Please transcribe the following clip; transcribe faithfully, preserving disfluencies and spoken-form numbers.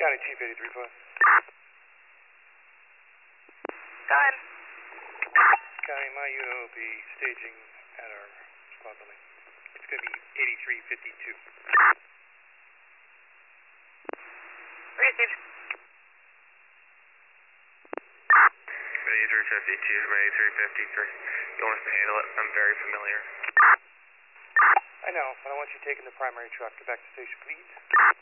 County Chief eighty-three five. Go ahead. County, my unit will be staging at our squad building. It's going to be eighty-three fifty-two. Received. eighty-three fifty-two from eighty-three fifty-three. You want us to handle it? I'm very familiar. I know, but I want you taking the primary truck. Get back to station, please.